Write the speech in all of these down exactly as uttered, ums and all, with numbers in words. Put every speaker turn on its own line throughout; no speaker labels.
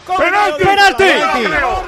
¡Penalti!
¡Penalti!
¡Penalti!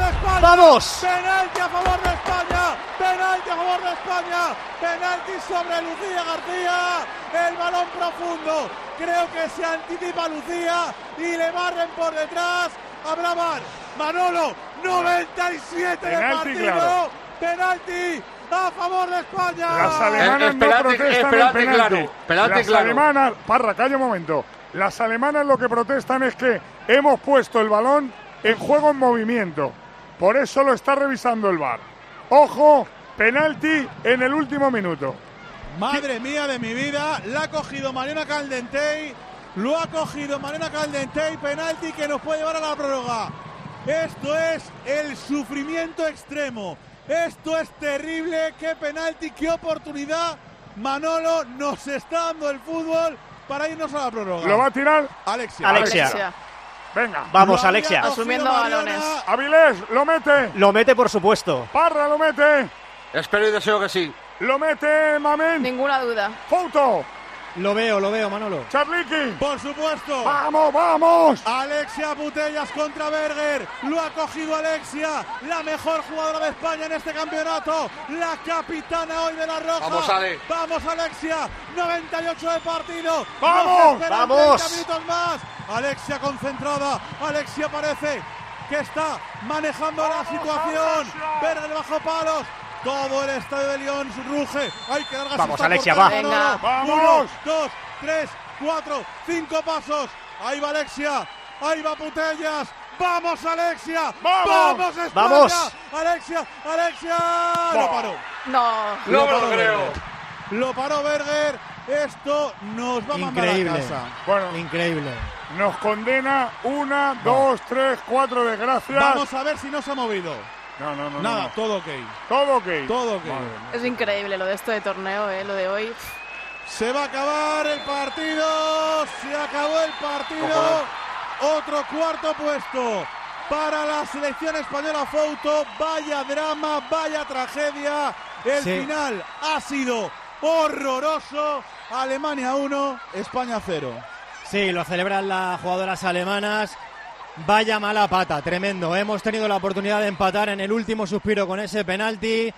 ¡Vamos!
¡Penalti a favor de España! ¡Penalti a favor de España! ¡Penalti sobre Lucía García! El balón profundo. Creo que se anticipa Lucía y le barren por detrás. Habrá VAR. Manolo, noventa y siete de
Penalti,
partido.
claro.
Penalti a favor de España.
Las alemanas
Eh,
no
penalti,
protestan
eh,
el
penalti,
penalti.
claro. Penalti,
Las
claro.
alemanas, Parra, calla un momento. Las alemanas lo que protestan es que hemos puesto el balón en juego en movimiento. Por eso lo está revisando el VAR. Ojo, penalti en el último minuto.
Madre mía de mi vida, la ha cogido Mariona Caldentey, lo ha cogido Mariona Caldentey, penalti que nos puede llevar a la prórroga. Esto es el sufrimiento extremo, esto es terrible, qué penalti, qué oportunidad. Manolo, nos está dando el fútbol para irnos a la prórroga.
¿Lo va a tirar?
Alexia.
Alexia.
Alexia.
Venga.
Vamos,
Lo había
Alexia.
cogido
Asumiendo
Mariona.
balones.
Avilés, lo mete.
Lo mete, por supuesto.
Parra, lo mete.
Espero y deseo que sí.
Lo mete Mamen.
Ninguna duda.
Foto.
Lo veo, lo veo, Manolo.
Charliqui.
Por supuesto.
Vamos, vamos.
Alexia Putellas contra Berger, lo ha cogido Alexia, la mejor jugadora de España en este campeonato, la capitana hoy de la Roja.
Vamos, Ale.
Vamos, Alexia, noventa y ocho de partido.
¡Vamos!
Nos esperan
¡Vamos!
treinta minutos más. Alexia concentrada, Alexia parece que está manejando la situación. Berger bajo palos. Todo el estadio de Lyon ruge. Hay que largar.
Vamos, Alexia, va.
Venga.
Vamos.
Uno, dos, tres, cuatro, cinco pasos. Ahí va Alexia. Ahí va Putellas. ¡Vamos, Alexia!
¡Vamos!
¡Vamos, España!
¡Vamos!
¡Alexia! ¡Alexia! Lo paró.
No.
No me lo
paró
creo.
Berger. Lo paró Berger. Esto nos va a mandar
Increíble.
a casa.
Bueno,
Increíble.
nos condena una, dos, tres, cuatro desgracias.
Vamos a ver si no se ha movido.
No, no, no.
Nada,
no.
todo ok.
Todo ok.
Todo ok.
Madre mía.
Es increíble lo de esto de torneo, ¿eh? Lo de hoy.
Se va a acabar el partido. Se acabó el partido. Otro cuarto puesto para la selección española. Fouto. Vaya drama, vaya tragedia. El
Sí.
final ha sido horroroso. Alemania uno, España cero.
Sí, lo celebran las jugadoras alemanas. Vaya mala pata, tremendo. Hemos tenido la oportunidad de empatar en el último suspiro con ese penalti.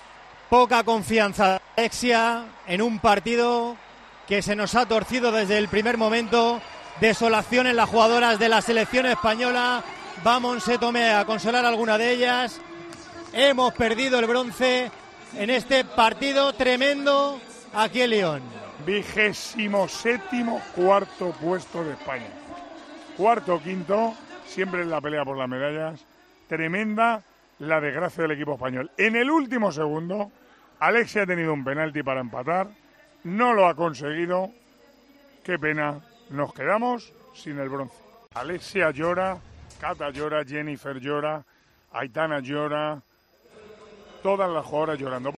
Poca confianza de Alexia en un partido que se nos ha torcido desde el primer momento. Desolación en las jugadoras de la selección española. Va Montse Tomé a consolar a alguna de ellas. Hemos perdido el bronce en este partido tremendo aquí en Lyon.
Vigésimo séptimo cuarto puesto de España. Cuarto o quinto, siempre en la pelea por las medallas. Tremenda la desgracia del equipo español. En el último segundo, Alexia ha tenido un penalti para empatar. No lo ha conseguido. Qué pena. Nos quedamos sin el bronce. Alexia llora, Cata llora, Jennifer llora, Aitana llora. Todas las jugadoras llorando.